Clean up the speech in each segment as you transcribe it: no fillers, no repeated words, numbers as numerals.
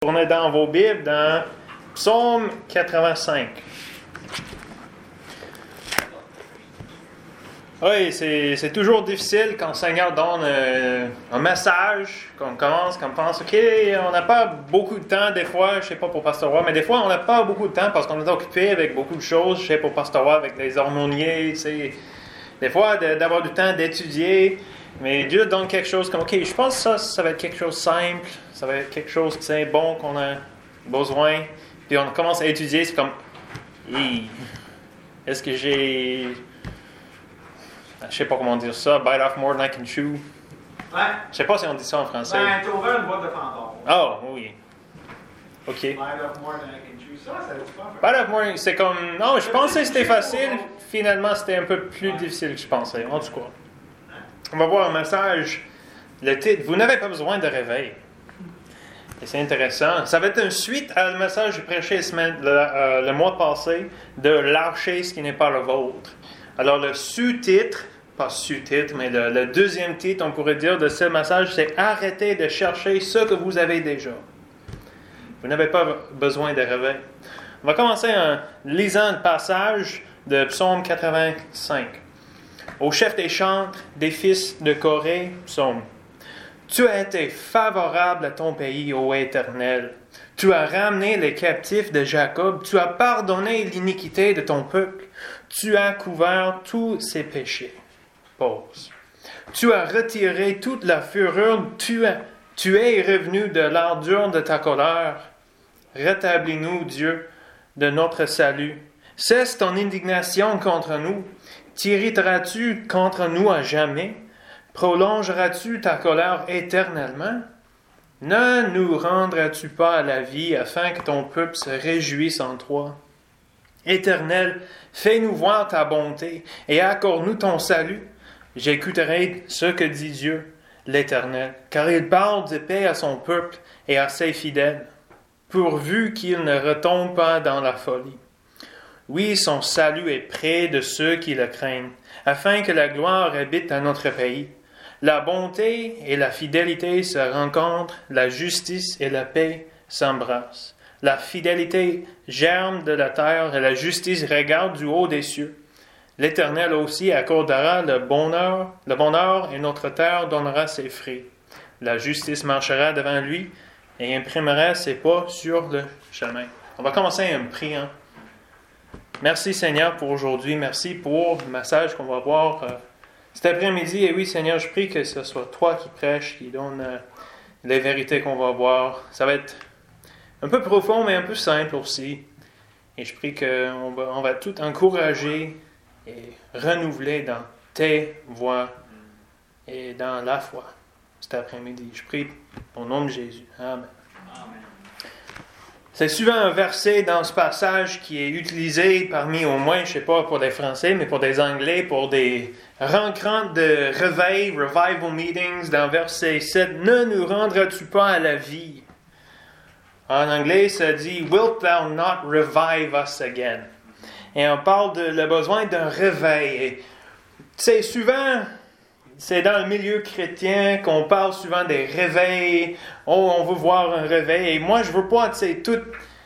Tournez dans vos Bibles dans Psaume 85. Oui, c'est toujours difficile quand le Seigneur donne un message, qu'on commence, qu'on pense, OK, on n'a pas beaucoup de temps des fois, je sais pas pour Pasteur Roy, mais des fois on n'a pas beaucoup de temps parce qu'on est occupé avec beaucoup de choses, je sais pour Pasteur Roy, avec les harmoniers, des fois d'avoir du temps d'étudier, mais Dieu donne quelque chose comme, OK, je pense que ça va être quelque chose de simple, ça va être quelque chose de bon qu'on a besoin, puis on commence à étudier, c'est comme, est-ce que j'ai... Je sais pas comment dire ça. Bite off more than I can chew. Ouais. Je sais pas si on dit ça en français. Ben, t'as ouvert une boîte de fantômes. Oh, oui. OK. Bite off more than I can chew. Ça veut pas faire. Bite off more, c'est comme... Non, je pensais que c'était facile. Finalement, c'était un peu plus difficile que je pensais. En tout cas. On va voir un message. Le titre, vous n'avez pas besoin de réveil. Et c'est intéressant. Ça va être une suite à le message que j'ai prêché le mois passé de lâcher ce qui n'est pas le vôtre. Alors, le sous-titre, pas sous-titre, mais le deuxième titre, on pourrait dire, de ce message, c'est « Arrêtez de chercher ce que vous avez déjà ». Vous n'avez pas besoin de réveil. On va commencer en lisant le passage de Psaume 85. Au chef des chantres, des fils de Corée, psaume. « Tu as été favorable à ton pays, ô Éternel. Tu as ramené les captifs de Jacob. Tu as pardonné l'iniquité de ton peuple. Tu as couvert tous ses péchés. » Pause. Tu as retiré toute la fureur. Tu es revenu de l'ardeur de ta colère. Rétablis-nous, Dieu, de notre salut. Cesse ton indignation contre nous. T'irriteras-tu contre nous à jamais? Prolongeras-tu ta colère éternellement? Ne nous rendras-tu pas à la vie afin que ton peuple se réjouisse en toi? Éternel, fais-nous voir ta bonté et accorde-nous ton salut. J'écouterai ce que dit Dieu, l'Éternel, car il parle de paix à son peuple et à ses fidèles, pourvu qu'il ne retombe pas dans la folie. Oui, son salut est près de ceux qui le craignent, afin que la gloire habite dans notre pays. La bonté et la fidélité se rencontrent, la justice et la paix s'embrassent. La fidélité germe de la terre et la justice regarde du haut des cieux. L'Éternel aussi accordera le bonheur et notre terre donnera ses fruits. La justice marchera devant lui et imprimera ses pas sur le chemin. On va commencer en priant. Merci Seigneur pour aujourd'hui. Merci pour le message qu'on va voir cet après-midi. Et oui Seigneur, je prie que ce soit toi qui prêches, qui donne les vérités qu'on va voir. Ça va être un peu profond, mais un peu simple aussi. Et je prie qu'on va tout encourager et renouveler dans tes voies et dans la foi cet après-midi. Je prie au nom de Jésus. Amen. C'est souvent un verset dans ce passage qui est utilisé parmi, au moins, je ne sais pas pour des Français, mais pour des Anglais, pour des rencontres de réveil, revival meetings, dans verset 7. « Ne nous rendras-tu pas à la vie? » En anglais, ça dit « Wilt thou not revive us again? » Et on parle de le besoin d'un réveil. Et c'est souvent, c'est dans le milieu chrétien qu'on parle souvent des réveils. Oh, on veut voir un réveil. Et moi, je veux pas, tu sais, tout,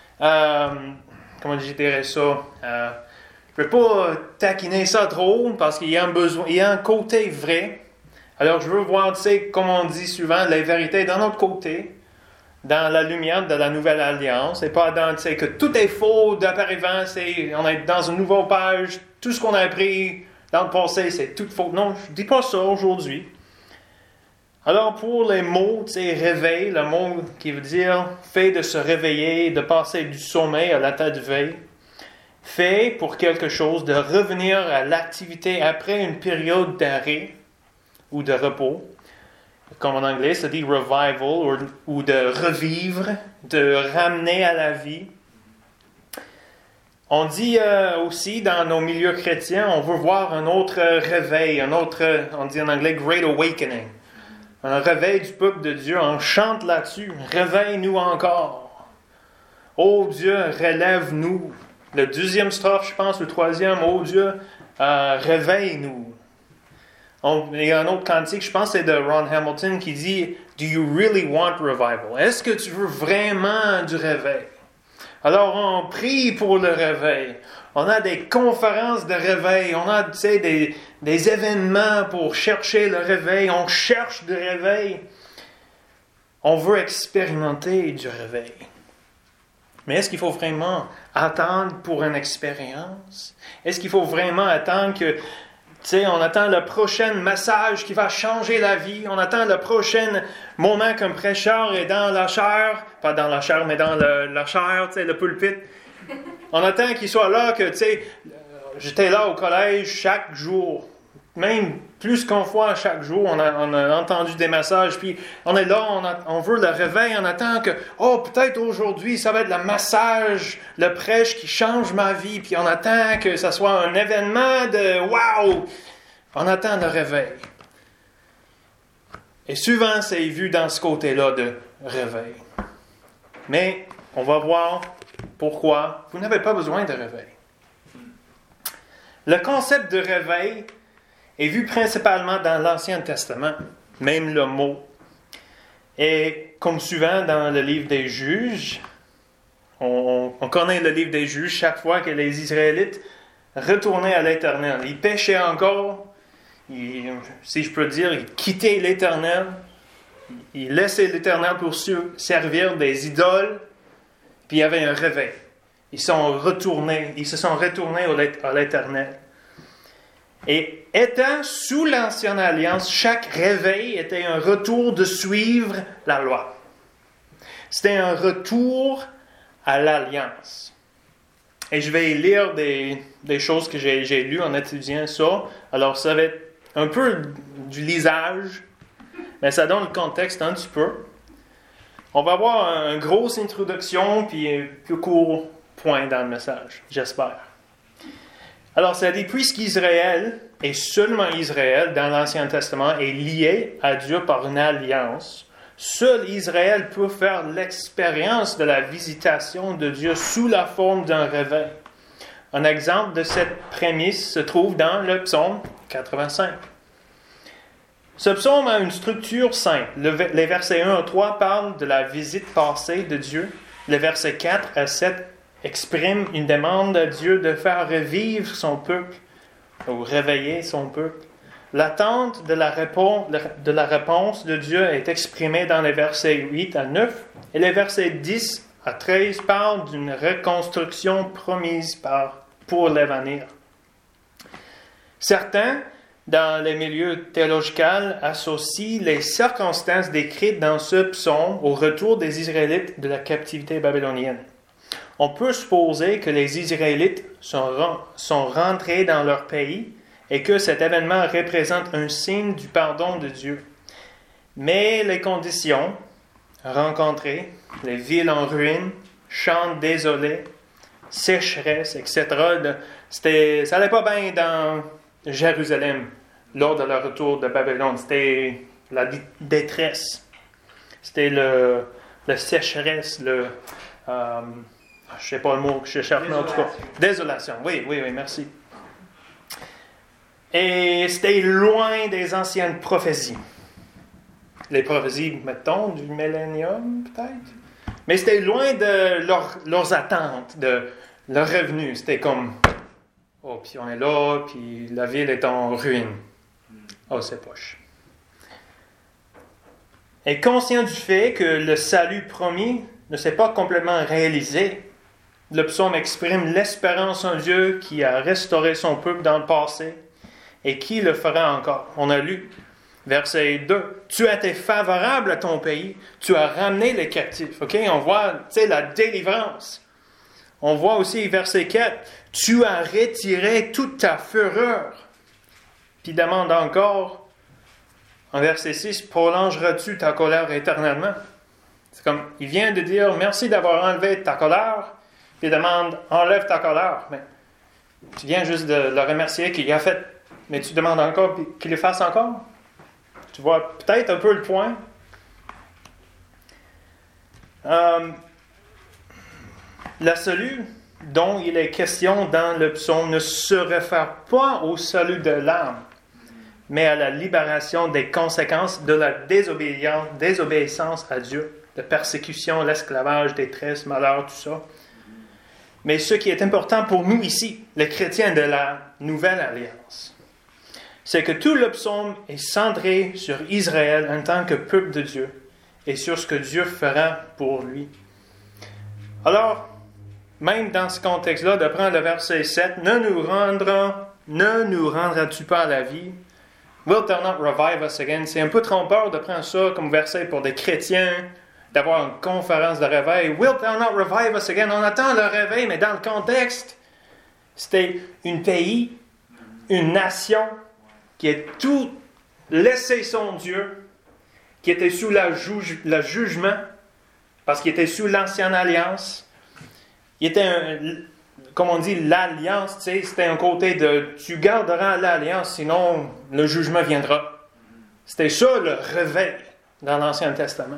comment je dirais ça? Je veux pas taquiner ça trop parce qu'il y a un besoin, il y a un côté vrai. Alors, je veux voir, tu sais, comme on dit souvent, la vérité d'un autre côté. Dans la lumière de la nouvelle alliance, et pas dans, tu sais, que tout est faux d'auparavant, on est dans une nouvelle page, tout ce qu'on a appris dans le passé, c'est tout faux. Non, je ne dis pas ça aujourd'hui. Alors, pour les mots, tu sais, réveil, le mot qui veut dire fait de se réveiller, de passer du sommeil à l'état de veille, fait pour quelque chose de revenir à l'activité après une période d'arrêt ou de repos. Comme en anglais, ça dit revival ou de revivre, de ramener à la vie. On dit aussi dans nos milieux chrétiens, on veut voir un autre réveil, on dit en anglais Great Awakening. Un réveil du peuple de Dieu, on chante là-dessus, réveille-nous encore. Oh Dieu, relève-nous. Le deuxième strophe, je pense, le troisième, oh Dieu, réveille-nous. Il y a un autre cantique, je pense que c'est de Ron Hamilton, qui dit Do you really want revival? Est-ce que tu veux vraiment du réveil? Alors, on prie pour le réveil. On a des conférences de réveil. On a, des événements pour chercher le réveil. On cherche du réveil. On veut expérimenter du réveil. Mais est-ce qu'il faut vraiment attendre pour une expérience? Est-ce qu'il faut vraiment attendre que, on attend le prochain message qui va changer la vie? On attend le prochain moment qu'un prêcheur est dans la chair, pas dans la chair, mais dans la chair, le pulpit. On attend qu'il soit là, que, j'étais là au collège chaque jour. Même plus qu'une fois chaque jour, on a entendu des messages, puis on est là, on veut le réveil, on attend que, peut-être aujourd'hui, ça va être le massage, le prêche qui change ma vie, puis on attend que ça soit un événement de wow! On attend le réveil. Et souvent, c'est vu dans ce côté-là de réveil. Mais on va voir pourquoi vous n'avez pas besoin de réveil. Le concept de réveil est vu principalement dans l'Ancien Testament, même le mot. Et comme souvent dans le livre des Juges, on connaît le livre des Juges, chaque fois que les Israélites retournaient à l'Éternel. Ils péchaient encore, si je peux dire, ils quittaient l'Éternel, ils laissaient l'Éternel pour servir des idoles, puis il y avait un réveil. Ils se sont retournés à l'Éternel. Et étant sous l'Ancienne Alliance, chaque réveil était un retour de suivre la loi. C'était un retour à l'Alliance. Et je vais lire des choses que j'ai lues en étudiant ça. Alors, ça va être un peu du lisage, mais ça donne le contexte un petit peu. On va avoir une grosse introduction, puis un plus court point dans le message, j'espère. Alors, ça dit, puisqu'Israël, et seulement Israël, dans l'Ancien Testament, est lié à Dieu par une alliance, seul Israël peut faire l'expérience de la visitation de Dieu sous la forme d'un réveil. Un exemple de cette prémisse se trouve dans le psaume 85. Ce psaume a une structure simple. Les versets 1 à 3 parlent de la visite passée de Dieu. Les versets 4 à 7 exprime une demande à Dieu de faire revivre son peuple ou réveiller son peuple. L'attente de la réponse de Dieu est exprimée dans les versets 8 à 9 et les versets 10 à 13 parlent d'une reconstruction promise pour l'avenir. Certains, dans les milieux théologiques, associent les circonstances décrites dans ce psaume au retour des Israélites de la captivité babylonienne. On peut supposer que les Israélites sont rentrés dans leur pays et que cet événement représente un signe du pardon de Dieu. Mais les conditions rencontrées, les villes en ruine, champs désolés, sécheresse, etc., ça n'allait pas bien dans Jérusalem lors de leur retour de Babylone. C'était la détresse. C'était la sécheresse, je ne sais pas le mot que je cherche, mais en tout cas, désolation. Oui, merci. Et c'était loin des anciennes prophéties. Les prophéties, mettons, du millénium, peut-être. Mais c'était loin de leurs attentes, de leur revenu. C'était comme, puis on est là, puis la ville est en ruine. C'est poche. Et conscient du fait que le salut promis ne s'est pas complètement réalisé, le psaume exprime l'espérance en Dieu qui a restauré son peuple dans le passé et qui le fera encore. On a lu, verset 2, « Tu as été favorable à ton pays, tu as ramené les captifs. » On voit, la délivrance. On voit aussi, verset 4, « Tu as retiré toute ta fureur. » Puis il demande encore, en verset 6, « Prolongeras-tu ta colère éternellement? » C'est comme, il vient de dire, « Merci d'avoir enlevé ta colère. » Puis il demande, enlève ta colère. Mais tu viens juste de le remercier qu'il a fait. Mais tu demandes encore qu'il le fasse encore. Tu vois peut-être un peu le point. La salut dont il est question dans le psaume ne se réfère pas au salut de l'âme, mais à la libération des conséquences de la désobéissance à Dieu, la persécution, l'esclavage, détresse, malheur, tout ça. Mais ce qui est important pour nous ici, les chrétiens de la Nouvelle Alliance, c'est que tout le psaume est centré sur Israël en tant que peuple de Dieu et sur ce que Dieu fera pour lui. Alors, même dans ce contexte-là, de prendre le verset 7, ne nous rendras-tu pas à la vie? Wilt thou not revive us again? C'est un peu trompeur de prendre ça comme verset pour des chrétiens, d'avoir une conférence de réveil. Wilt thou not revive us again? On attend le réveil, mais dans le contexte, c'était un pays, une nation qui a tout laissé son Dieu, qui était sous le jugement, parce qu'il était sous l'ancienne alliance. Il était, comme on dit, l'alliance, tu sais, c'était un côté de « tu garderas l'alliance, sinon le jugement viendra ». C'était ça le réveil dans l'Ancien Testament.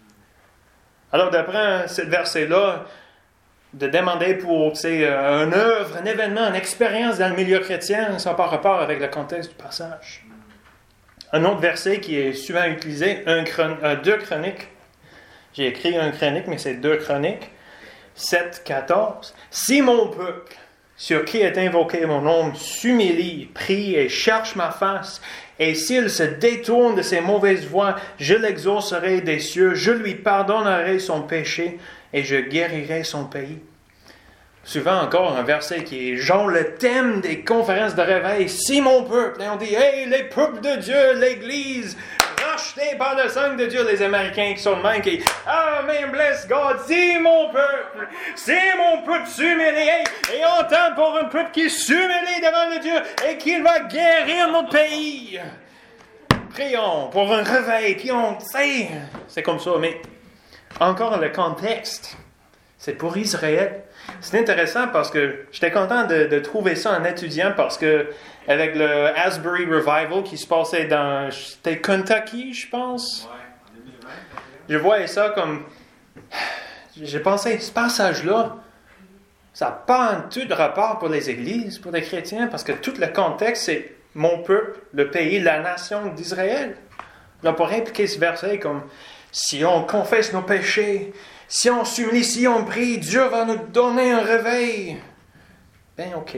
Alors d'après ce verset-là, de demander pour, tu sais, une œuvre, un événement, une expérience dans le milieu chrétien, ça n'a pas rapport avec le contexte du passage. Un autre verset qui est souvent utilisé, 2 Chroniques. J'ai écrit 1 Chronique, mais c'est 2 Chroniques. 7, 14. « Si mon peuple, sur qui est invoqué mon nom, s'humilie, prie et cherche ma face, et s'il se détourne de ses mauvaises voies, je l'exaucerai des cieux, je lui pardonnerai son péché, et je guérirai son pays. » Souvent encore un verset qui est genre le thème des conférences de réveil. « Si mon peuple », et on dit « Hey, les peuples de Dieu, l'Église », rachetés par le sang de Dieu, les Américains qui sont de même, qui « Amen, bless God, c'est mon peuple s'humilie, et on tente pour un peuple qui s'humilie devant le Dieu, et qu'il va guérir notre pays. » Prions pour un réveil, puis on sait, c'est comme ça, mais encore le contexte, c'est pour Israël. C'est intéressant parce que j'étais content de trouver ça en étudiant parce que avec le Asbury Revival qui se passait dans, c'était Kentucky, je pense. Ouais, en 2020. Je voyais ça comme, j'ai pensé, ce passage-là, ça n'a pas en tout de rapport pour les églises, pour les chrétiens, parce que tout le contexte, c'est mon peuple, le pays, la nation d'Israël. On pourrait impliquer ce verset comme, si on confesse nos péchés, si on s'humilie, si on prie, Dieu va nous donner un réveil. Ben ok.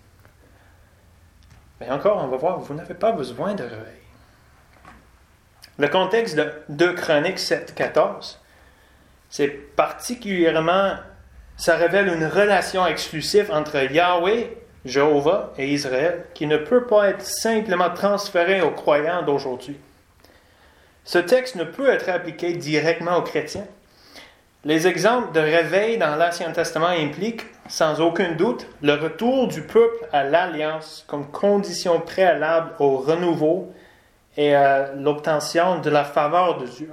Mais encore, on va voir, vous n'avez pas besoin de réveil. Le contexte de 2 Chroniques 7, 14, c'est particulièrement, ça révèle une relation exclusive entre Yahweh, Jéhovah et Israël, qui ne peut pas être simplement transférée aux croyants d'aujourd'hui. Ce texte ne peut être appliqué directement aux chrétiens. Les exemples de réveil dans l'Ancien Testament impliquent, sans aucun doute, le retour du peuple à l'alliance comme condition préalable au renouveau et à l'obtention de la faveur de Dieu.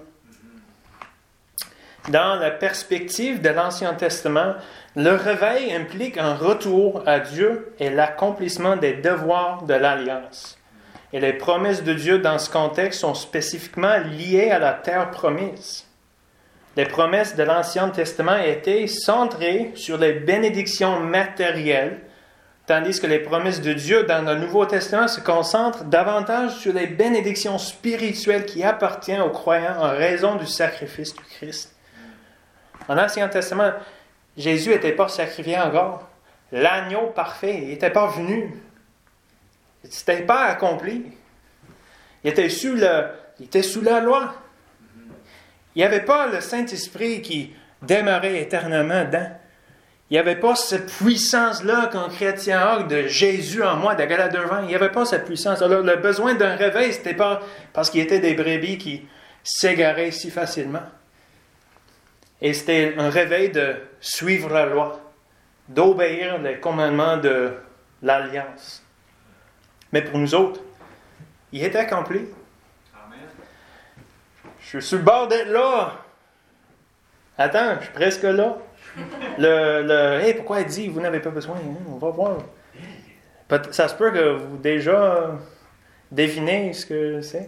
Dans la perspective de l'Ancien Testament, le réveil implique un retour à Dieu et l'accomplissement des devoirs de l'alliance. Et les promesses de Dieu dans ce contexte sont spécifiquement liées à la terre promise. Les promesses de l'Ancien Testament étaient centrées sur les bénédictions matérielles, tandis que les promesses de Dieu dans le Nouveau Testament se concentrent davantage sur les bénédictions spirituelles qui appartiennent aux croyants en raison du sacrifice du Christ. En Ancien Testament, Jésus n'était pas sacrifié encore. L'agneau parfait n'était pas venu. Ce n'était pas accompli. Il était sous la loi. Il n'y avait pas le Saint-Esprit qui demeurait éternellement dedans. Il n'y avait pas cette puissance-là qu'un chrétien a de Jésus en moi, de Galates 2:20. Il n'y avait pas cette puissance. Alors, le besoin d'un réveil, ce n'était pas parce qu'il y était des brebis qui s'égaraient si facilement. Et c'était un réveil de suivre la loi, d'obéir les commandements de l'Alliance. Mais pour nous autres, il était accompli. Je suis sur le bord d'être là. Attends, je suis presque là. Hey, pourquoi il dit, vous n'avez pas besoin? Hein? On va voir. Ça se peut que vous déjà devinez ce que c'est.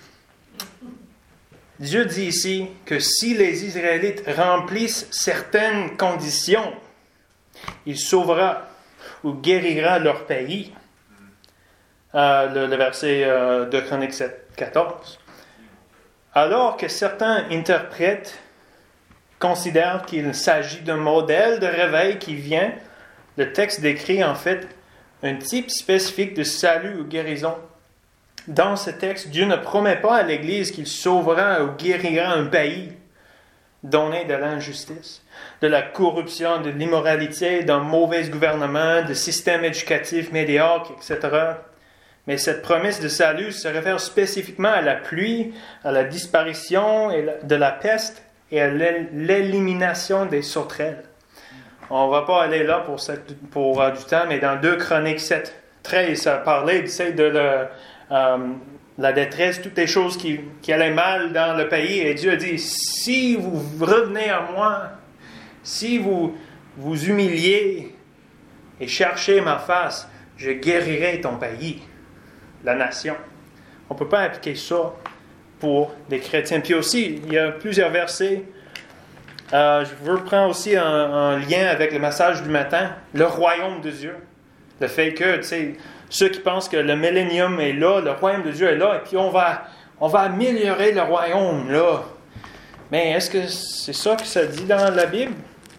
Dieu dit ici que si les Israélites remplissent certaines conditions, il sauvera ou guérira leur pays. le verset de Chroniques 7, 14. Alors que certains interprètes considèrent qu'il s'agit d'un modèle de réveil qui vient, le texte décrit en fait un type spécifique de salut ou guérison. Dans ce texte, Dieu ne promet pas à l'Église qu'il sauvera ou guérira un pays donné de l'injustice, de la corruption, de l'immoralité, d'un mauvais gouvernement, de systèmes éducatifs médiocres, etc. Mais cette promesse de salut se réfère spécifiquement à la pluie, à la disparition de la peste et à l'élimination des sauterelles. On ne va pas aller là pour du temps, mais dans 2 Chroniques 7, 13, ça parlait de la détresse, toutes les choses qui allaient mal dans le pays. Et Dieu a dit, si vous revenez à moi, si vous vous humiliez et cherchez ma face, je guérirai ton pays, la nation. On ne peut pas appliquer ça pour des chrétiens. Puis aussi, il y a plusieurs versets. Je veux prendre aussi un lien avec le message du matin, le royaume de Dieu. Le fait que, tu sais, ceux qui pensent que le millénium est là, le royaume de Dieu est là, et puis on va améliorer le royaume là. Mais est-ce que c'est ça que ça dit dans la Bible?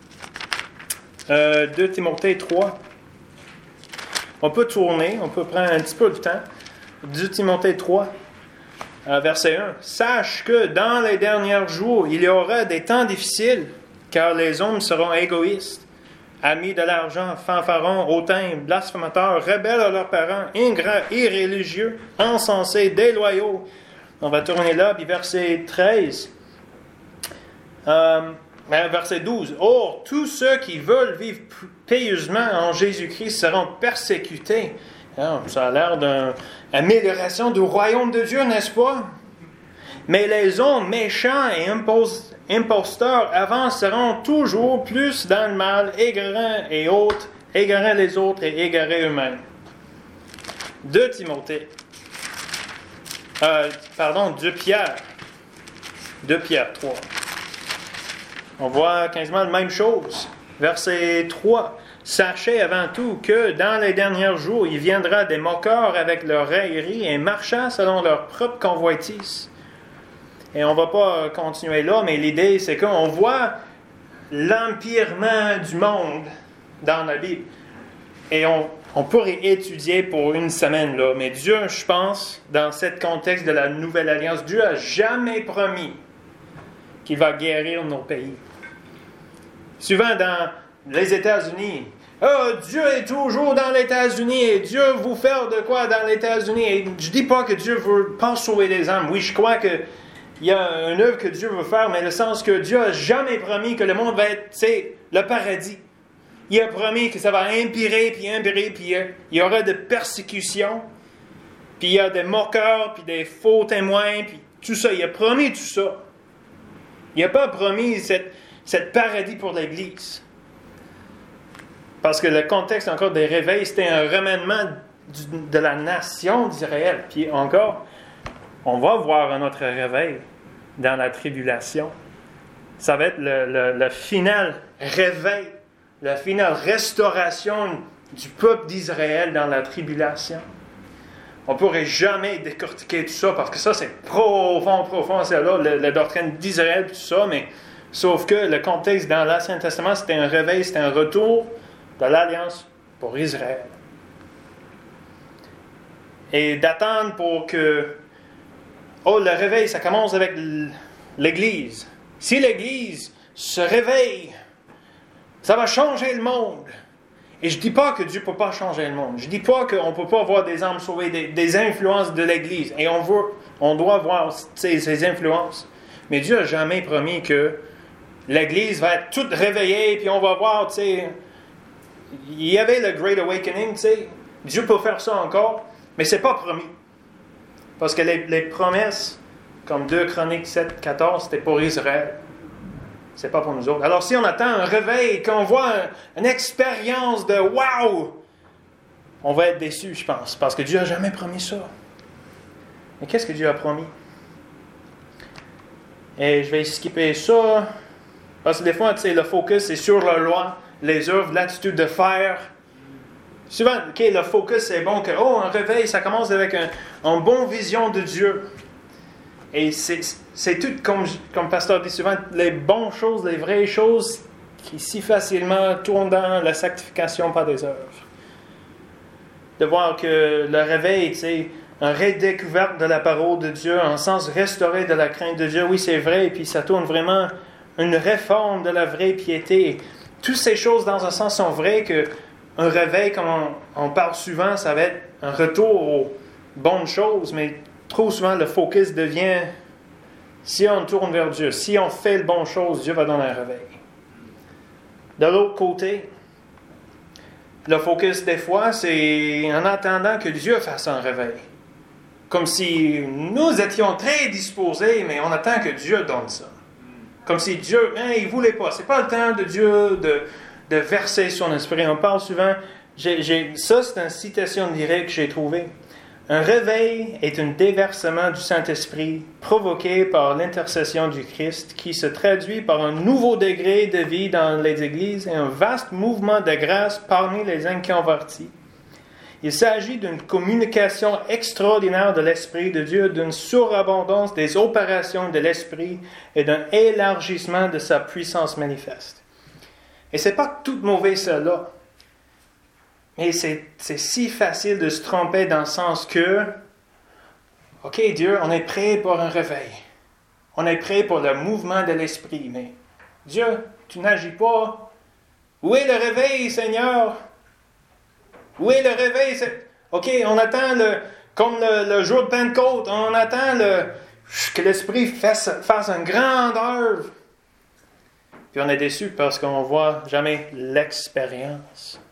2 Timothée 3. On peut tourner, on peut prendre un petit peu de temps. 2 Timothée 3, verset 1. Sache que dans les derniers jours, il y aura des temps difficiles, car les hommes seront égoïstes, amis de l'argent, fanfarons, hautains, blasphémateurs, rebelles à leurs parents, ingrats, irréligieux, insensés, déloyaux. On va tourner là, puis verset 13. Verset 12. Or, tous ceux qui veulent vivre pieusement en Jésus-Christ seront persécutés. Alors, ça a l'air d'une amélioration du royaume de Dieu, n'est-ce pas? Mais les hommes méchants et imposteurs avanceront toujours plus dans le mal, égarant les autres et égarés eux-mêmes. 2 Pierre. 2 Pierre 3. On voit quasiment la même chose. Verset 3. Sachez avant tout que dans les derniers jours, il viendra des moqueurs avec leur raillerie et marchant selon leur propre convoitise. Et on ne va pas continuer là, mais l'idée, c'est qu'on voit l'empirement du monde dans la Bible. Et on pourrait étudier pour une semaine, là. Mais Dieu, je pense, dans ce contexte de la Nouvelle Alliance, Dieu n'a jamais promis qu'il va guérir nos pays. Souvent dans les États-Unis, Dieu est toujours dans les États-Unis et Dieu veut faire de quoi dans les États-Unis. Et je ne dis pas que Dieu ne veut pas sauver les âmes. Oui, je crois qu'il y a une œuvre que Dieu veut faire, mais le sens que Dieu n'a jamais promis que le monde va être, le paradis. Il a promis que ça va empirer, puis il y aura des persécutions, puis il y a des moqueurs, puis des faux témoins, puis tout ça. Il a promis tout ça. Il n'a pas promis cette paradis pour l'Église. Parce que le contexte encore des réveils, c'était un remènement de la nation d'Israël. Puis encore, on va voir un autre réveil dans la tribulation. Ça va être le final réveil, la finale restauration du peuple d'Israël dans la tribulation. On ne pourrait jamais décortiquer tout ça parce que ça, c'est profond, c'est là, la doctrine d'Israël, tout ça, mais sauf que le contexte dans l'Ancien Testament, c'était un réveil, c'était un retour de l'Alliance pour Israël. Et d'attendre pour que le réveil, ça commence avec l'Église. Si l'Église se réveille, ça va changer le monde. Et je ne dis pas que Dieu ne peut pas changer le monde. Je ne dis pas qu'on ne peut pas avoir des âmes sauvées, des influences de l'Église. Et on doit voir ces influences. Mais Dieu n'a jamais promis que l'Église va être toute réveillée, puis on va voir, il y avait le Great Awakening, Dieu peut faire ça encore, mais ce n'est pas promis. Parce que les promesses, comme 2 Chroniques 7, 14, c'était pour Israël. Ce n'est pas pour nous autres. Alors si on attend un réveil, qu'on voit une expérience de « wow », on va être déçus, je pense, parce que Dieu n'a jamais promis ça. Mais qu'est-ce que Dieu a promis? Et je vais skipper ça, parce que des fois, le focus est sur la loi, les œuvres, l'attitude de faire. Souvent, le focus, c'est bon que, un réveil, ça commence avec une bonne vision de Dieu. Et c'est tout, comme le pasteur dit souvent, les bonnes choses, les vraies choses qui si facilement tournent dans la sanctification par des œuvres. De voir que le réveil, une redécouverte de la parole de Dieu, un sens restauré de la crainte de Dieu, oui, c'est vrai, et puis ça tourne vraiment une réforme de la vraie piété. Et toutes ces choses, dans un sens, sont vraies, qu'un réveil, comme on parle souvent, ça va être un retour aux bonnes choses, mais trop souvent, le focus devient, si on tourne vers Dieu, si on fait les bonnes choses, Dieu va donner un réveil. De l'autre côté, le focus des fois, c'est en attendant que Dieu fasse un réveil. Comme si nous étions très disposés, mais on attend que Dieu donne ça. Comme si Dieu, il ne voulait pas. Ce n'est pas le temps de Dieu de verser son esprit. On parle souvent, ça c'est une citation directe que j'ai trouvée. Un réveil est un déversement du Saint-Esprit provoqué par l'intercession du Christ qui se traduit par un nouveau degré de vie dans les églises et un vaste mouvement de grâce parmi les inconvertis. Il s'agit d'une communication extraordinaire de l'Esprit de Dieu, d'une surabondance des opérations de l'Esprit et d'un élargissement de sa puissance manifeste. Et ce n'est pas tout mauvais cela. Mais c'est si facile de se tromper dans le sens que, OK, Dieu, on est prêt pour un réveil. On est prêt pour le mouvement de l'Esprit. Mais Dieu, tu n'agis pas. Où est le réveil, Seigneur? Où est le réveil? OK, on attend comme le jour de Pentecôte, on attend que l'Esprit fasse une grande œuvre. Puis on est déçu parce qu'on ne voit jamais l'expérience.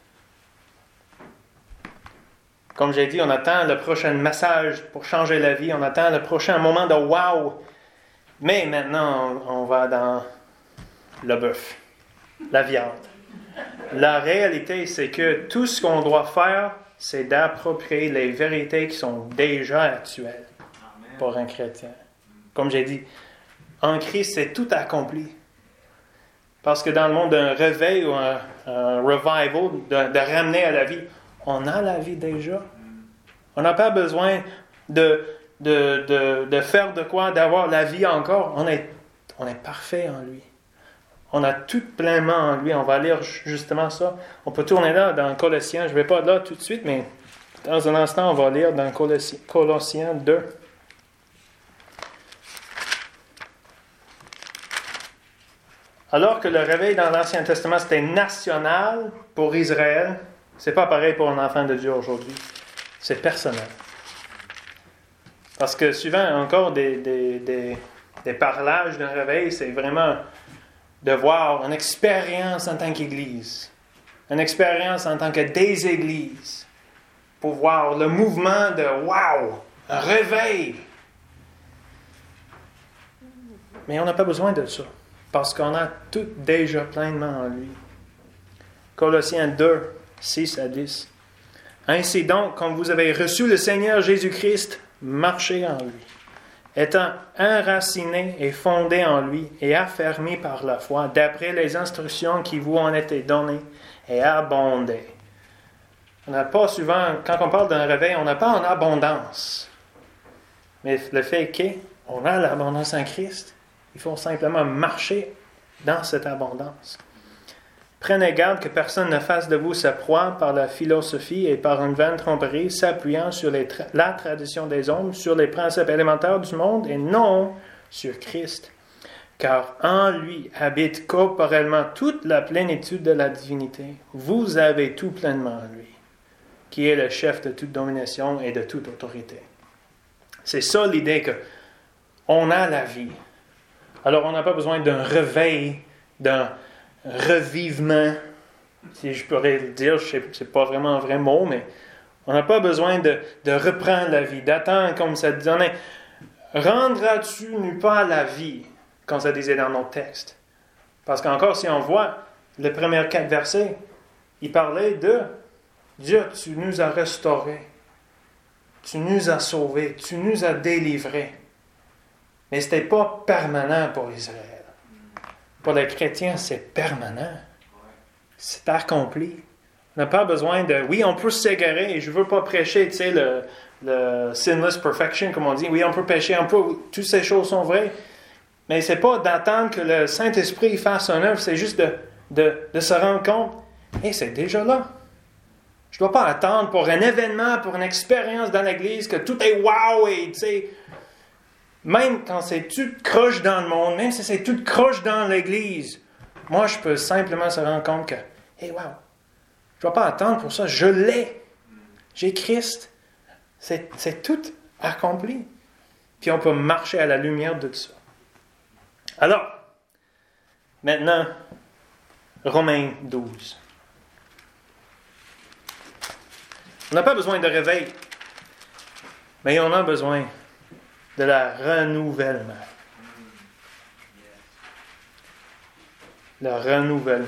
Comme j'ai dit, on attend le prochain message pour changer la vie. On attend le prochain moment de wow. Mais maintenant, on va dans le bœuf, la viande. La réalité, c'est que tout ce qu'on doit faire, c'est d'approprier les vérités qui sont déjà actuelles pour un chrétien. Comme j'ai dit, en Christ, c'est tout accompli. Parce que dans le monde d'un réveil ou un revival, de ramener à la vie, on a la vie déjà. On n'a pas besoin de faire de quoi, d'avoir la vie encore. On est parfait en lui. On a tout pleinement en lui. On va lire justement ça. On peut tourner là dans Colossiens. Je ne vais pas là tout de suite, mais dans un instant, on va lire dans Colossiens 2. Alors que le réveil dans l'Ancien Testament, c'était national pour Israël, c'est pas pareil pour un enfant de Dieu aujourd'hui. C'est personnel. Parce que souvent, encore des parlages d'un réveil, c'est vraiment de voir une expérience en tant qu'Église, une expérience en tant que des églises, pour voir le mouvement de « wow », un réveil. Mais on n'a pas besoin de ça, parce qu'on a tout déjà pleinement en lui. Colossiens 2, 6 à 10. Ainsi donc, comme vous avez reçu le Seigneur Jésus-Christ, marchez en lui, étant enracinés et fondés en lui et affermis par la foi, d'après les instructions qui vous ont été données, et abondez. On n'a pas souvent, quand on parle d'un réveil, on n'a pas en abondance. Mais le fait qu'on a l'abondance en Christ, il faut simplement marcher dans cette abondance. Prenez garde que personne ne fasse de vous sa proie par la philosophie et par une vaine tromperie, s'appuyant sur la tradition des hommes, sur les principes élémentaires du monde et non sur Christ. Car en lui habite corporellement toute la plénitude de la divinité. Vous avez tout pleinement en lui, qui est le chef de toute domination et de toute autorité. C'est ça l'idée qu'on a la vie. Alors on n'a pas besoin d'un réveil, d'un revivement, si je pourrais le dire, c'est pas vraiment un vrai mot, mais on n'a pas besoin de reprendre la vie, d'attendre comme ça disait. Rendras-tu nu pas la vie, comme ça disait dans notre texte? Parce qu'encore, si on voit les premiers 4 versets, il parlait de Dieu, tu nous as restaurés, tu nous as sauvés, tu nous as délivrés. Mais ce n'était pas permanent pour Israël. Pour les chrétiens, c'est permanent. C'est accompli. On n'a pas besoin de... Oui, on peut s'égarer, et je ne veux pas prêcher, tu sais, le sinless perfection, comme on dit. Oui, on peut pécher, toutes ces choses sont vraies. Mais ce n'est pas d'attendre que le Saint-Esprit fasse un œuvre, c'est juste de se rendre compte, et c'est déjà là. Je ne dois pas attendre pour un événement, pour une expérience dans l'Église, que tout est wow, et tu sais, même quand c'est tout croche dans le monde, même si c'est tout croche dans l'Église, moi, je peux simplement se rendre compte que, hey, wow, je ne dois pas attendre pour ça, je l'ai. J'ai Christ. C'est tout accompli. Puis on peut marcher à la lumière de tout ça. Alors, maintenant, Romains 12. On n'a pas besoin de réveil, mais on a besoin de la renouvellement. Le renouvellement.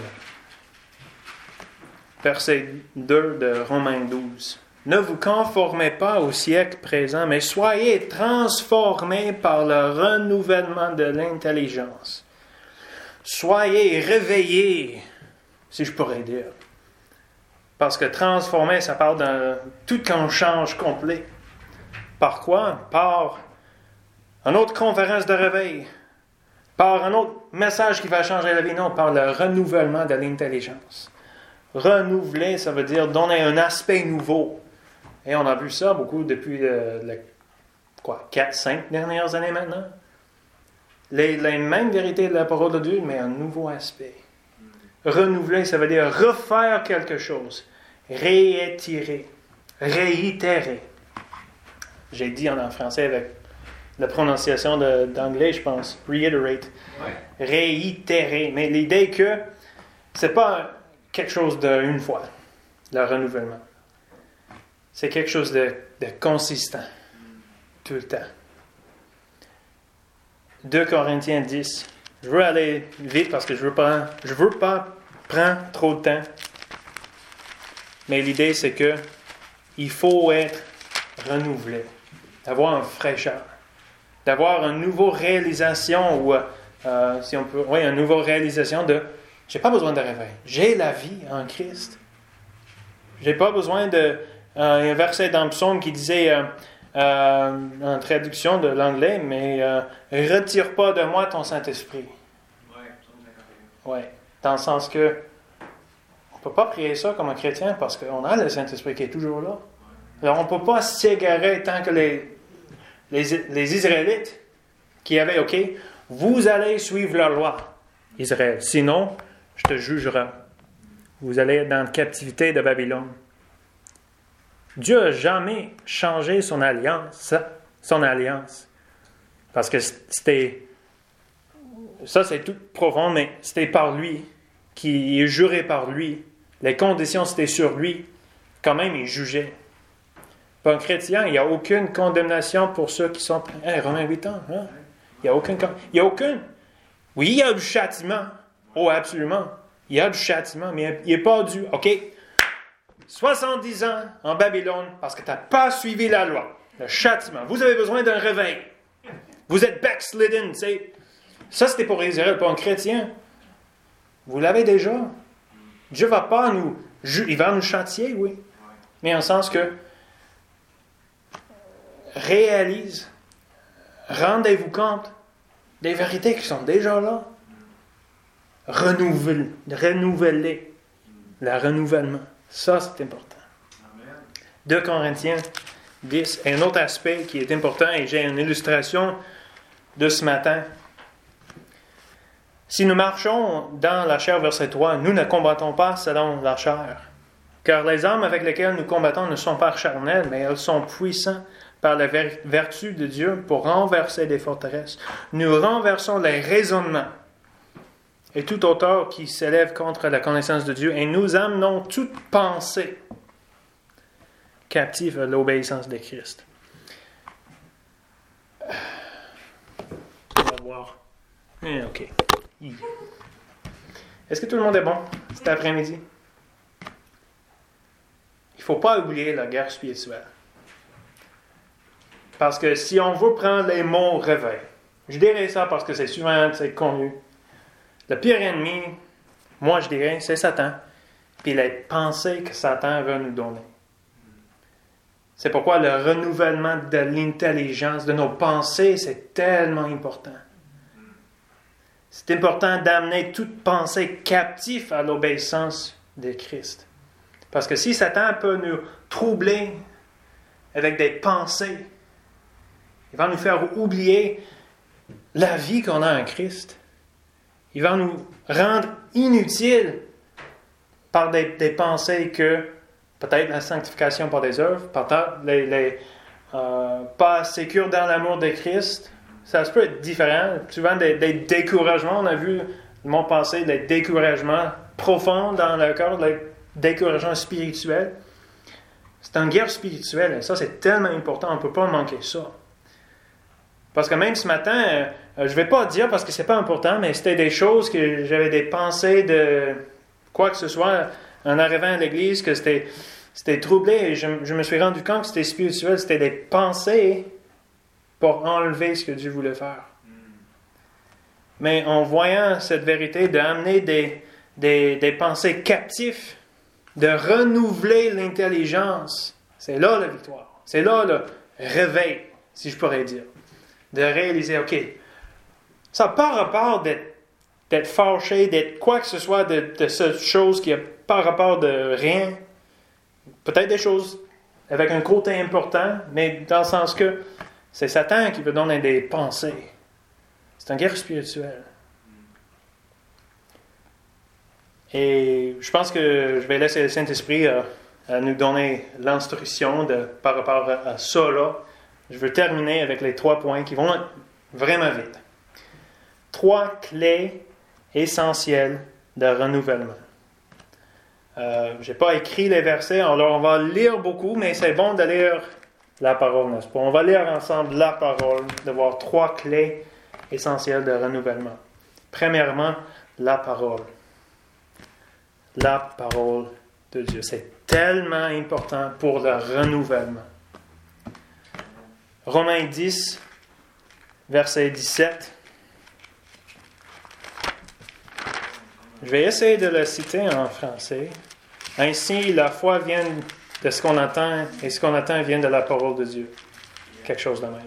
Verset 2 de Romains 12. Ne vous conformez pas au siècle présent, mais soyez transformés par le renouvellement de l'intelligence. Soyez réveillés, si je pourrais dire. Parce que transformer, ça parle d'un tout qu'un change complet. Par quoi? Par une autre conférence de réveil. Par un autre message qui va changer la vie. Non, par le renouvellement de l'intelligence. Renouveler, ça veut dire donner un aspect nouveau. Et on a vu ça beaucoup depuis 4-5 dernières années maintenant. Les mêmes vérités de la parole de Dieu, mais un nouveau aspect. Renouveler, ça veut dire refaire quelque chose. Réitérer. J'ai dit en français avec la prononciation d'anglais, je pense. Reiterate. Ouais. Réitérer. Mais l'idée que c'est pas quelque chose d'une fois, le renouvellement. C'est quelque chose de consistant. Tout le temps. 2 Corinthiens 10. Je veux aller vite parce que je veux pas prendre trop de temps. Mais l'idée, c'est que il faut être renouvelé. D'avoir une fraîcheur. D'avoir une nouvelle réalisation ou, si on peut, une nouvelle réalisation de j'ai pas besoin de réveil. J'ai la vie en Christ. J'ai pas besoin de un verset dans le psaume qui disait en traduction de l'anglais, mais retire pas de moi ton Saint-Esprit. Oui, dans le sens que on ne peut pas prier ça comme un chrétien parce qu'on a le Saint-Esprit qui est toujours là. Alors on ne peut pas s'égarer tant que les Israélites qui avaient, OK, vous allez suivre la loi, Israël, sinon je te jugerai. Vous allez être dans la captivité de Babylone. Dieu n'a jamais changé son alliance. Parce que c'était... Ça, c'est tout profond, mais c'était par lui, qui est juré par lui. Les conditions, c'était sur lui. Quand même, il jugeait. Pour un chrétien, il n'y a aucune condamnation pour ceux qui sont... Romains 8 ans, hein? Il n'y a aucune... Oui, il y a du châtiment. Oh, absolument. Il y a du châtiment, mais il n'est pas dû. OK, 70 ans en Babylone parce que tu n'as pas suivi la loi. Le châtiment. Vous avez besoin d'un réveil. Vous êtes backslidden, tu sais. Ça, c'était pour Israël, pour un chrétien. Vous l'avez déjà. Dieu ne va pas il va nous châtier, oui. Mais en sens que rendez-vous compte des vérités qui sont déjà là. Renouveler. Le renouvellement. Ça, c'est important. 2 Corinthiens 10. Un autre aspect qui est important, et j'ai une illustration de ce matin. Si nous marchons dans la chair, verset 3, nous ne combattons pas selon la chair. Car les armes avec lesquelles nous combattons ne sont pas charnelles, mais elles sont puissantes par la vertu de Dieu pour renverser des forteresses. Nous renversons les raisonnements et toute hauteur qui s'élève contre la connaissance de Dieu, et nous amenons toute pensée captive à l'obéissance de Christ. On va voir. OK. Est-ce que tout le monde est bon cet après-midi? Il ne faut pas oublier la guerre spirituelle. Parce que si on veut prendre les mots réveil, je dirais ça parce que c'est souvent connu. Le pire ennemi, moi je dirais, c'est Satan, puis les pensées que Satan veut nous donner. C'est pourquoi le renouvellement de l'intelligence, de nos pensées, c'est tellement important. C'est important d'amener toute pensée captive à l'obéissance de Christ. Parce que si Satan peut nous troubler avec des pensées, il va nous faire oublier la vie qu'on a en Christ. Il va nous rendre inutiles par des pensées que peut-être la sanctification par des œuvres, peut-être pas sécures dans l'amour de Christ. Ça se peut être différent. Souvent des découragements. On a vu le mot passé, des découragements profonds dans le cœur, des découragements spirituels. C'est une guerre spirituelle. Et ça, c'est tellement important. On ne peut pas manquer ça. Parce que même ce matin, je ne vais pas dire parce que ce n'est pas important, mais c'était des choses que j'avais des pensées de quoi que ce soit en arrivant à l'église, que c'était troublé. Et je me suis rendu compte que c'était spirituel. C'était des pensées pour enlever ce que Dieu voulait faire. Mais en voyant cette vérité, d'amener des pensées captives, de renouveler l'intelligence, c'est là la victoire. C'est là le réveil, si je pourrais dire. De réaliser, OK, ça n'a pas rapport d'être fâché, d'être quoi que ce soit de cette chose qui n'a pas rapport de rien. Peut-être des choses avec un côté important, mais dans le sens que c'est Satan qui veut donner des pensées. C'est une guerre spirituelle. Et je pense que je vais laisser le Saint-Esprit à nous donner l'instruction par rapport à ça là. Je veux terminer avec les 3 points qui vont être vraiment vite. 3 clés essentielles de renouvellement. Je n'ai pas écrit les versets, alors on va lire beaucoup, mais c'est bon de lire la parole, n'est-ce pas? On va lire ensemble la parole, de voir 3 clés essentielles de renouvellement. Premièrement, la parole. La parole de Dieu. C'est tellement important pour le renouvellement. Romains 10, verset 17. Je vais essayer de le citer en français. Ainsi, la foi vient de ce qu'on entend, et ce qu'on entend vient de la parole de Dieu. Quelque chose de même.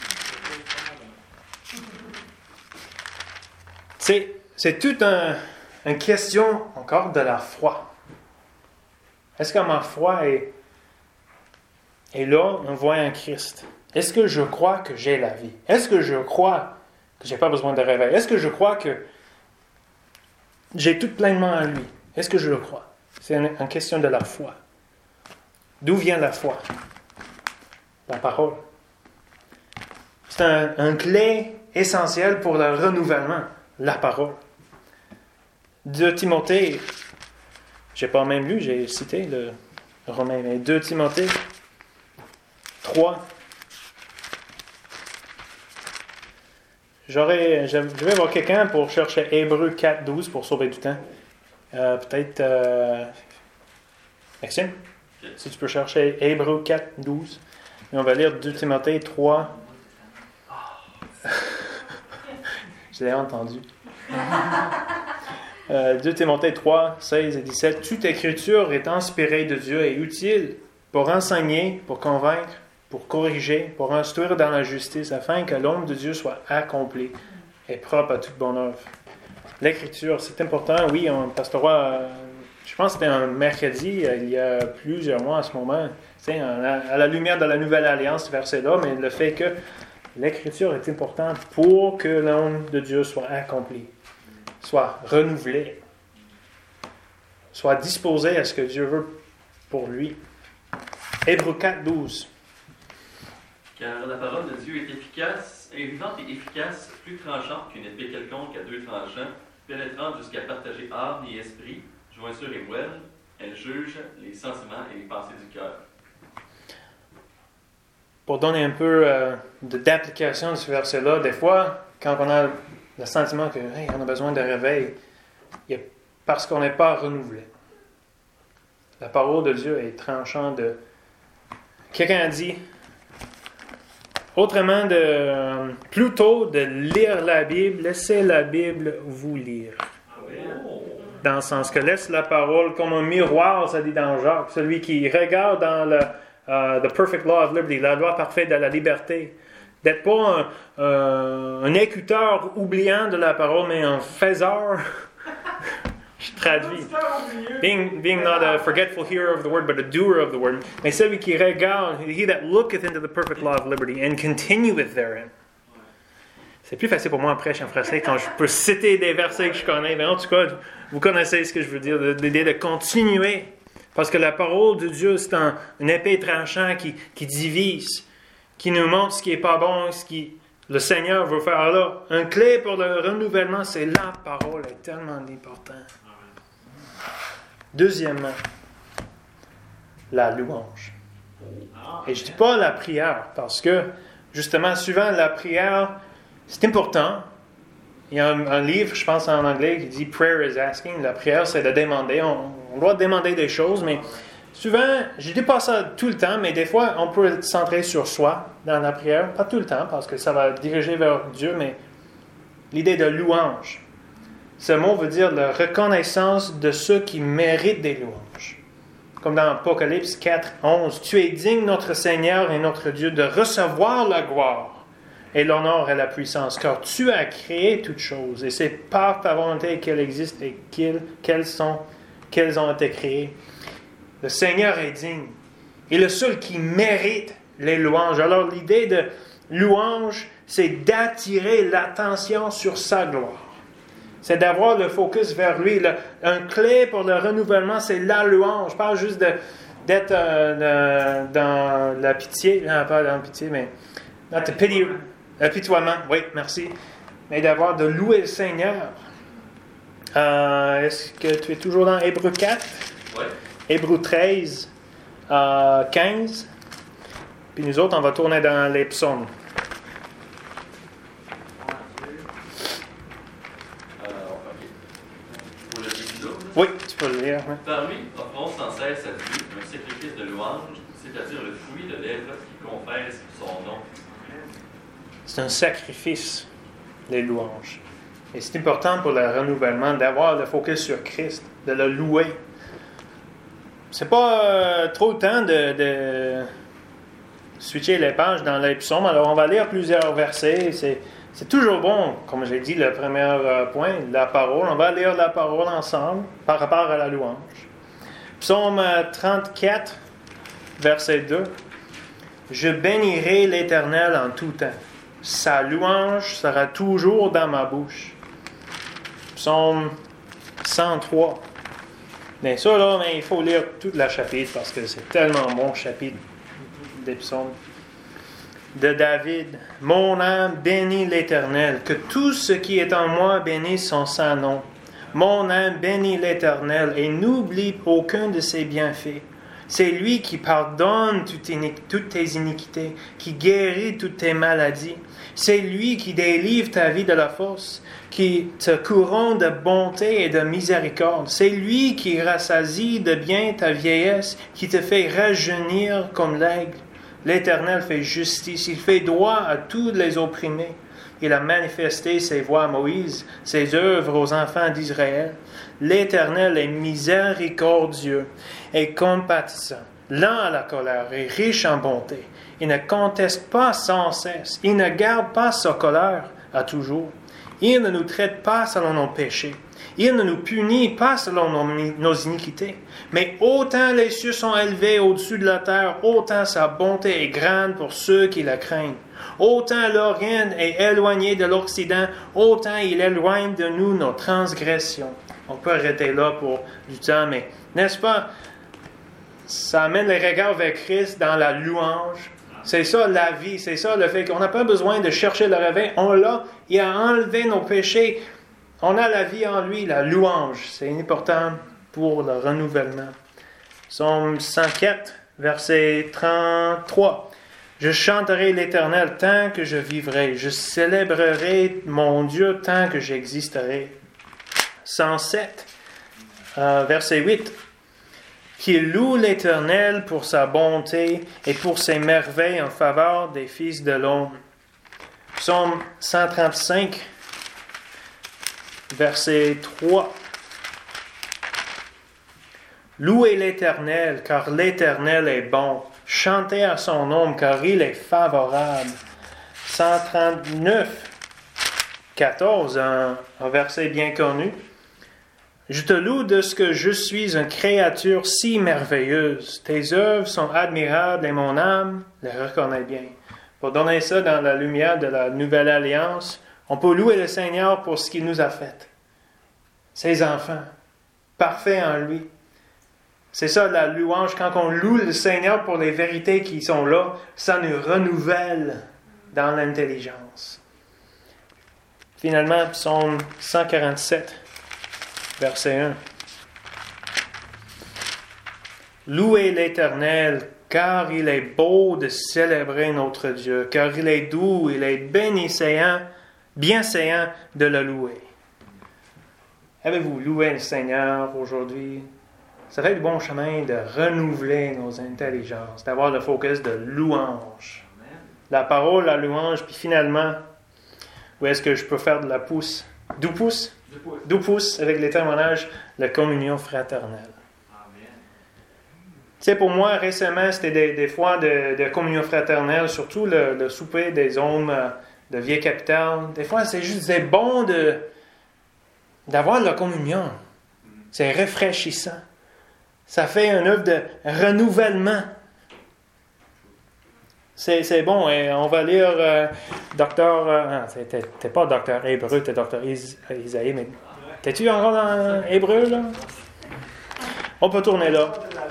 C'est toute une question encore de la foi. Est-ce que ma foi est là en voyant Christ? Est-ce que je crois que j'ai la vie? Est-ce que je crois que je n'ai pas besoin de réveil? Est-ce que je crois que j'ai tout pleinement en lui? Est-ce que je le crois? C'est une question de la foi. D'où vient la foi? La parole. C'est un clé essentiel pour le renouvellement. La parole. 2 Timothée, je n'ai pas même lu, j'ai cité le Romain, mais 2 Timothée 3. Je vais voir quelqu'un pour chercher Hébreux 4, 12 pour sauver du temps. Peut-être Maxime, si tu peux chercher Hébreux 4, 12. Et on va lire 2 Timothée 3. Je l'ai entendu. 2 Timothée 3, 16 et 17. Toute écriture est inspirée de Dieu et utile pour enseigner, pour convaincre, pour corriger, pour instruire dans la justice, afin que l'homme de Dieu soit accompli et propre à toute bonne œuvre. L'écriture, c'est important. Oui, Pasteur Roy, je pense que c'était un mercredi, il y a plusieurs mois à ce moment, à la lumière de la Nouvelle Alliance, ce verset-là, mais le fait que l'écriture est importante pour que l'homme de Dieu soit accompli, soit renouvelé, soit disposé à ce que Dieu veut pour lui. Hébreux 4, 12. Car la parole de Dieu est efficace, est vivante et efficace, plus tranchante qu'une épée quelconque à 2 tranchants, pénétrante jusqu'à partager âme et esprit, jointure et moelle. Elle juge les sentiments et les pensées du cœur. Pour donner un peu d'application de ce verset-là, des fois, quand on a le sentiment qu'on a besoin de réveil, parce qu'on n'est pas renouvelé. La parole de Dieu est tranchante de... Quelqu'un a dit... Autrement, plutôt de lire la Bible, laissez la Bible vous lire. dans le sens que laisse la parole comme un miroir, ça dit dans Jacques, celui qui regarde dans the perfect law of liberty, la loi parfaite de la liberté. D'être pas un écouteur oubliant de la parole, mais un faiseur. Je traduis. Being not a forgetful hearer of the word, but a doer of the word. Mais celui qui regarde, he that looketh into the perfect law of liberty and continueth therein. C'est plus facile pour moi en prêche en français quand je peux citer des versets que je connais. Mais en tout cas, vous connaissez ce que je veux dire, l'idée de continuer. Parce que la parole de Dieu, c'est une épée tranchante qui divise, qui nous montre ce qui n'est pas bon, ce qui le Seigneur veut faire là. Un clé pour le renouvellement, c'est la parole, est tellement important. Deuxièmement, la louange. Et je ne dis pas la prière, parce que, justement, souvent, la prière, c'est important. Il y a un livre, je pense en anglais, qui dit « Prayer is asking ». La prière, c'est de demander. On doit demander des choses, mais souvent, je ne dis pas ça tout le temps, mais des fois, on peut être centré sur soi dans la prière. Pas tout le temps, parce que ça va diriger vers Dieu, mais l'idée de louange. Ce mot veut dire la reconnaissance de ceux qui méritent des louanges. Comme dans Apocalypse 4, 11. « Tu es digne, notre Seigneur et notre Dieu, de recevoir la gloire et l'honneur et la puissance, car tu as créé toutes choses, et c'est par ta volonté qu'elles existent et qu'elles ont été créées. Le Seigneur est digne, et le seul qui mérite les louanges. » Alors l'idée de louange, c'est d'attirer l'attention sur sa gloire. C'est d'avoir le focus vers lui. Un clé pour le renouvellement, c'est la louange. Pas juste d'être dans la pitié, non, pas dans la pitié, mais not the pity, l'apitoiement, oui, merci. Mais d'avoir de louer le Seigneur. Est-ce que tu es toujours dans Hébreux 4? Oui. Hébreux 13, 15. Puis nous autres, on va tourner dans les psaumes. Oui, tu peux le lire. Oui. Par lui, offrons sans cesse à Dieu un sacrifice de louange, c'est-à-dire le fruit de lèvres qui confesse son nom. C'est un sacrifice, les louanges. Et c'est important pour le renouvellement d'avoir le focus sur Christ, de le louer. C'est pas trop le temps de switcher les pages dans les psaumes. Alors, on va lire plusieurs versets. C'est toujours bon, comme j'ai dit, le premier point, la parole. On va lire la parole ensemble par rapport à la louange. Psaume 34, verset 2. « Je bénirai l'Éternel en tout temps. Sa louange sera toujours dans ma bouche. » Psaume 103. Bien sûr, là, mais il faut lire tout le chapitre parce que c'est tellement bon chapitre des psaumes. De David. « Mon âme bénit l'Éternel, que tout ce qui est en moi bénisse son saint nom. Mon âme bénit l'Éternel et n'oublie aucun de ses bienfaits. C'est lui qui pardonne toutes tes iniquités, qui guérit toutes tes maladies. C'est lui qui délivre ta vie de la fosse, qui te couronne de bonté et de miséricorde. C'est lui qui rassasie de bien ta vieillesse, qui te fait rajeunir comme l'aigle. L'Éternel fait justice, il fait droit à tous les opprimés. Il a manifesté ses voies à Moïse, ses œuvres aux enfants d'Israël. L'Éternel est miséricordieux et compatissant, lent à la colère et riche en bonté. Il ne conteste pas sans cesse, il ne garde pas sa colère à toujours. Il ne nous traite pas selon nos péchés. Il ne nous punit pas selon nos iniquités. Mais autant les cieux sont élevés au-dessus de la terre, autant sa bonté est grande pour ceux qui la craignent. Autant l'Orient est éloigné de l'Occident, autant il éloigne de nous nos transgressions. On peut arrêter là pour du temps, mais n'est-ce pas? Ça amène les regards vers Christ dans la louange. C'est ça la vie, c'est ça le fait qu'on n'a pas besoin de chercher le réveil. On l'a, il a enlevé nos péchés. On a la vie en lui, la louange. C'est important pour le renouvellement. Psaume 104, verset 33. Je chanterai l'Éternel tant que je vivrai. Je célébrerai mon Dieu tant que j'existerai. 107, verset 8. Qu'il loue l'Éternel pour sa bonté et pour ses merveilles en faveur des fils de l'homme. Psaume 135, verset 3. Louez l'Éternel, car l'Éternel est bon. Chantez à son nom, car il est favorable. 139, 14, un verset bien connu. Je te loue de ce que je suis une créature si merveilleuse. Tes œuvres sont admirables et mon âme les reconnaît bien. Pour donner ça dans la lumière de la Nouvelle Alliance, on peut louer le Seigneur pour ce qu'il nous a fait. Ses enfants, parfaits en lui. C'est ça la louange. Quand on loue le Seigneur pour les vérités qui sont là, ça nous renouvelle dans l'intelligence. Finalement, psaume 147, verset 1. Louez l'Éternel, car il est beau de célébrer notre Dieu, car il est doux, il est bienséant de le louer. Avez-vous loué le Seigneur aujourd'hui? Ça fait du bon chemin de renouveler nos intelligences, d'avoir le focus de louange. La parole, la louange, puis finalement, où est-ce que je peux faire de la pouce? 12 pouces? 12 pouces avec les témoignages, la communion fraternelle. Tu sais, pour moi, récemment, c'était des fois de communion fraternelle, surtout le souper des hommes de Vieille Capitale. Des fois, c'est juste bon d'avoir la communion. C'est rafraîchissant. Ça fait une œuvre de renouvellement. C'est bon. Et on va lire t'es pas docteur Hébreu, t'es docteur Isaïe, mais t'es-tu encore dans Hébreu, là? On peut tourner là.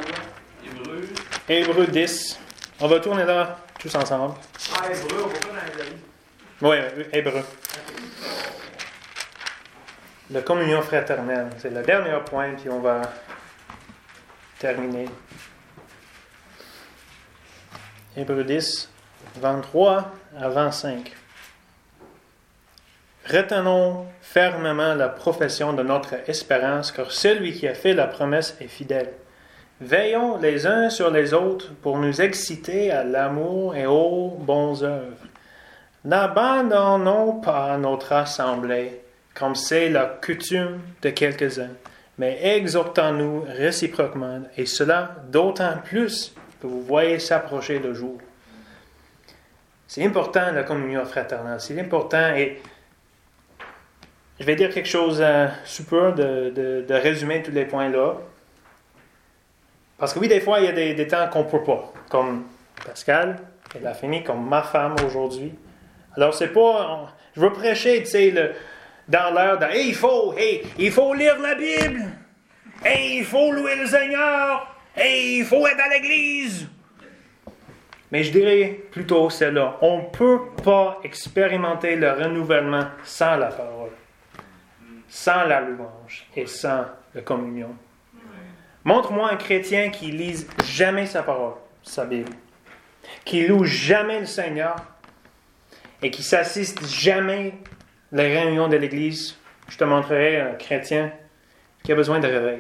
Hébreu 10. On va tourner là, tous ensemble. Hébreu, on va pas dans Isaïe. Oui, Hébreu. La communion fraternelle, c'est le dernier point, puis on va terminer. Hébreu 10, 23 à 25. Retenons fermement la profession de notre espérance, car celui qui a fait la promesse est fidèle. Veillons les uns sur les autres pour nous exciter à l'amour et aux bonnes œuvres. N'abandonnons pas notre assemblée, comme c'est la coutume de quelques-uns, mais exhortons-nous réciproquement, et cela d'autant plus que vous voyez s'approcher le jour. C'est important, la communion fraternelle. C'est important, et je vais dire quelque chose super de résumer tous les points là. Parce que oui, des fois, il y a des temps qu'on ne peut pas, comme Pascal, elle a fini comme ma femme aujourd'hui. Alors, c'est pas... je veux prêcher, tu sais, dans l'heure de « il faut lire la Bible! Il faut louer le Seigneur! Il faut être à l'Église! » Mais je dirais plutôt celle-là. On ne peut pas expérimenter le renouvellement sans la parole, sans la louange et sans la communion. Montre-moi un chrétien qui lise jamais sa parole, sa Bible, qui loue jamais le Seigneur et qui s'assiste jamais aux réunions de l'Église. Je te montrerai un chrétien qui a besoin de réveil.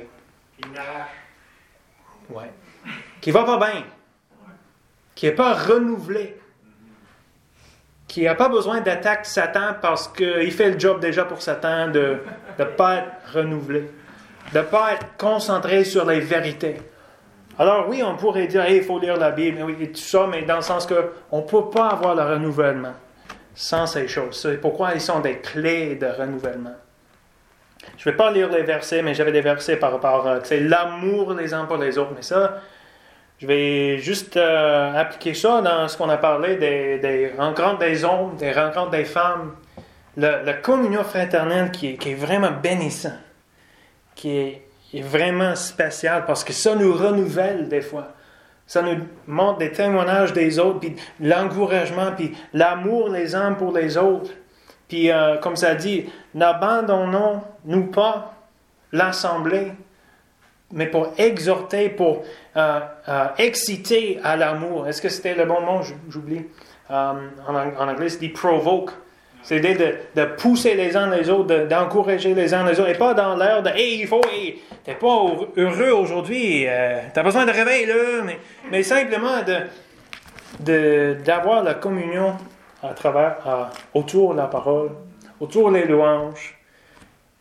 Ouais. Qui va pas bien. Qui n'est pas renouvelé. Qui n'a pas besoin d'attaquer Satan parce qu'il fait le job déjà pour Satan de ne pas être renouvelé. De ne pas être concentré sur les vérités. Alors oui, on pourrait dire, il faut lire la Bible, oui, et tout ça, mais dans le sens qu'on ne peut pas avoir le renouvellement sans ces choses. C'est pourquoi ils sont des clés de renouvellement. Je ne vais pas lire les versets, mais j'avais des versets par rapport à l'amour les uns pour les autres. Mais ça, je vais juste appliquer ça dans ce qu'on a parlé des rencontres des hommes, des rencontres des femmes. La communion fraternelle qui est vraiment bénissante. Qui est vraiment spécial parce que ça nous renouvelle des fois. Ça nous montre des témoignages des autres, puis l'encouragement, puis l'amour les uns pour les autres. Puis, comme ça dit, n'abandonnons-nous pas l'assemblée, mais pour exhorter, pour exciter à l'amour. Est-ce que c'était le bon mot? J'oublie. En anglais, c'est dit « provoke ». C'est de pousser les uns les autres, d'encourager les uns les autres. Et pas dans l'air de « Hey, t'es pas heureux aujourd'hui, t'as besoin de réveil, là. » Mais simplement d'avoir la communion à travers, autour de la parole, autour des louanges.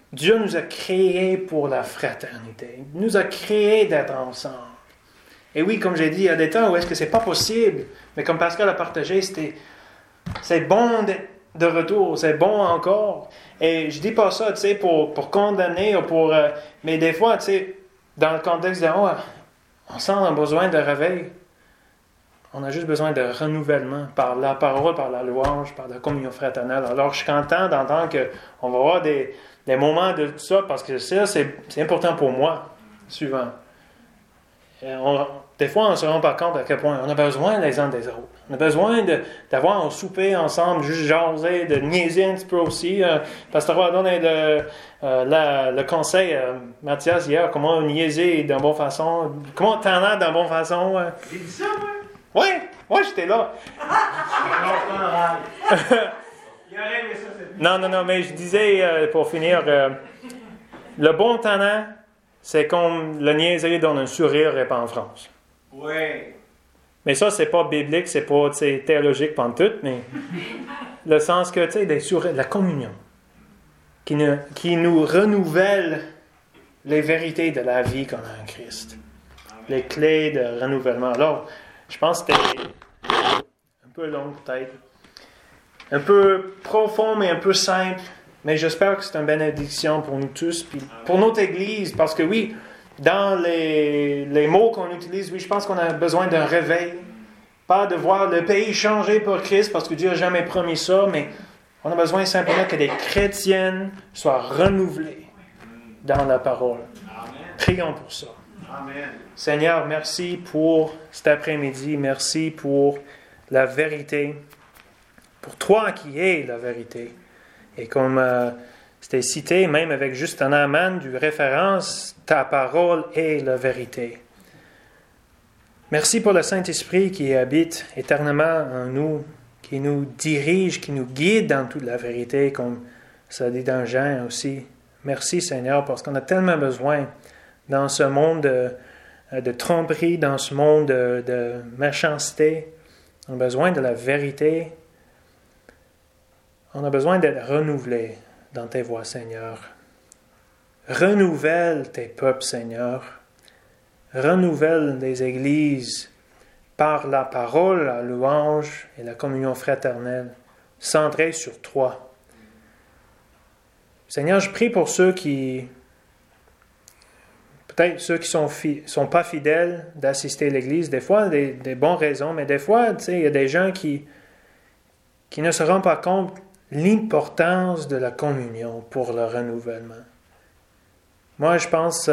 Dieu nous a créés pour la fraternité. Il nous a créés d'être ensemble. Et oui, comme j'ai dit, il y a des temps où est-ce que c'est pas possible. Mais comme Pascal a partagé, c'est bon de retour, c'est bon encore. Et je dis pas ça, tu sais, pour condamner ou pour... mais des fois, tu sais, dans le contexte de... on sent un besoin de réveil. On a juste besoin de renouvellement par la parole, par la louange, par la communion fraternelle. Alors, je suis content d'entendre qu'on va avoir des moments de tout ça, parce que ça, c'est important pour moi, souvent. Des fois, on ne se rend pas compte à quel point on a besoin les uns des autres. On a besoin d'avoir un souper ensemble, juste jaser, de niaiser un petit peu aussi. Pasteur a donné le conseil à Mathias hier, comment niaiser d'une bonne façon. Comment t'en as d'une bonne façon. J'ai dit ça, moi? Oui, j'étais là. Il aurait aimé ça, cette Non, mais je disais, pour finir, le bon tannant, c'est comme le niaiserie donne un sourire et pas en France. Oui. Mais ça, c'est pas biblique, c'est pas théologique pantoute, mais le sens que, tu sais, des sourires, la communion, qui nous renouvelle les vérités de la vie qu'on a en Christ. Les clés de renouvellement. Alors, je pense que c'était un peu long, peut-être. Un peu profond, mais un peu simple. Mais j'espère que c'est une bénédiction pour nous tous, puis pour notre Église, parce que oui, dans les mots qu'on utilise, oui, je pense qu'on a besoin d'un réveil. Pas de voir le pays changer pour Christ, parce que Dieu n'a jamais promis ça, mais on a besoin simplement que des chrétiennes soient renouvelées dans la parole. Prions pour ça. Amen. Seigneur, merci pour cet après-midi. Merci pour la vérité. Pour toi qui es la vérité. Et comme c'était cité, même avec juste un amen du référence, ta parole est la vérité. Merci pour le Saint-Esprit qui habite éternellement en nous, qui nous dirige, qui nous guide dans toute la vérité, comme ça dit dans Jean aussi. Merci Seigneur, parce qu'on a tellement besoin dans ce monde de tromperie, dans ce monde de méchanceté. On a besoin de la vérité. On a besoin d'être renouvelé dans tes voies, Seigneur. Renouvelle tes peuples, Seigneur. Renouvelle les églises par la parole, la louange et la communion fraternelle, centrée sur toi. Seigneur, je prie pour ceux qui... Peut-être ceux qui ne sont pas fidèles d'assister à l'Église, des fois, des bonnes raisons, mais des fois, tu sais, il y a des gens qui ne se rendent pas compte de l'importance de la communion pour le renouvellement. Moi, je pense,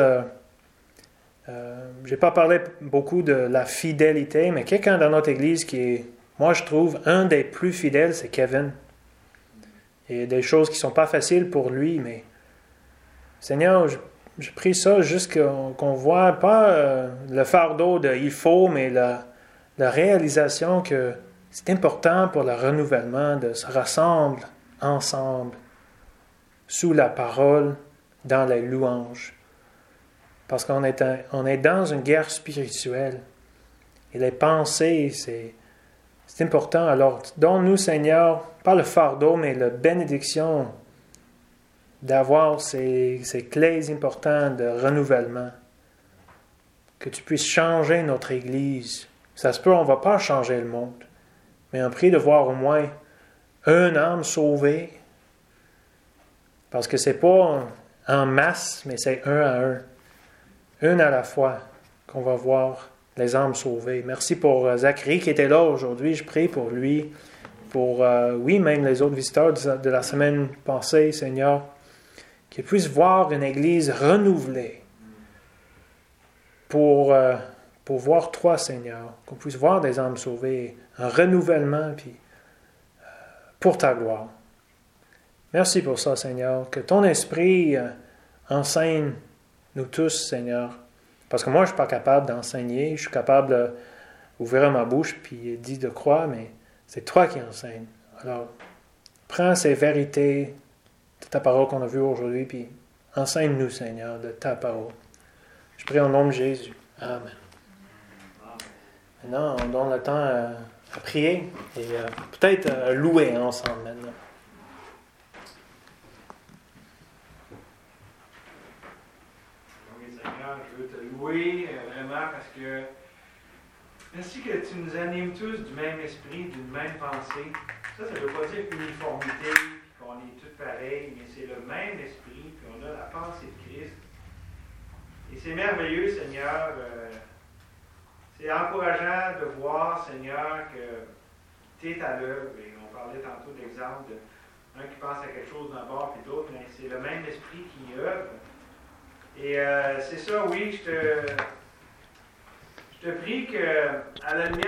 je n'ai pas parlé beaucoup de la fidélité, mais quelqu'un dans notre Église qui est, moi, je trouve, un des plus fidèles, c'est Kevin. Il y a des choses qui ne sont pas faciles pour lui, mais Seigneur, je prie ça juste qu'on ne voit pas le fardeau de « il faut », mais la réalisation que c'est important pour le renouvellement de se rassembler ensemble sous la parole, dans les louanges. Parce qu'on est dans une guerre spirituelle. Et les pensées, c'est important. Alors, donne-nous, Seigneur, pas le fardeau, mais la bénédiction d'avoir ces clés importantes de renouvellement. Que tu puisses changer notre Église. Ça se peut, on ne va pas changer le monde. Mais on prie de voir au moins une âme sauvée. Parce que ce n'est pas en masse, mais c'est un à un. Une à la fois qu'on va voir les âmes sauvées. Merci pour Zachary qui était là aujourd'hui. Je prie pour lui. Pour, oui, même les autres visiteurs de la semaine passée, Seigneur. Qu'ils puissent voir une Église renouvelée. Pour voir toi, Seigneur. Qu'on puisse voir des âmes sauvées. Un renouvellement, puis pour ta gloire. Merci pour ça, Seigneur. Que ton esprit enseigne nous tous, Seigneur. Parce que moi, je ne suis pas capable d'enseigner. Je suis capable d'ouvrir ma bouche puis dire de croire, mais c'est toi qui enseignes. Alors, prends ces vérités de ta parole qu'on a vues aujourd'hui, puis enseigne-nous, Seigneur, de ta parole. Je prie au nom de Jésus. Amen. Maintenant, on donne le temps à prier et peut-être à louer ensemble maintenant. louer vraiment parce que merci que tu nous animes tous du même esprit, d'une même pensée. Ça ne veut pas dire uniformité, puis qu'on est tous pareils, mais c'est le même esprit, puis on a la pensée de Christ. Et c'est merveilleux, Seigneur. C'est encourageant de voir, Seigneur, que tu es à l'œuvre. Et on parlait tantôt d'exemple d'un qui pense à quelque chose d'un bord puis d'autre, mais c'est le même esprit qui œuvre. Et c'est ça, oui, je te prie que, à la lumière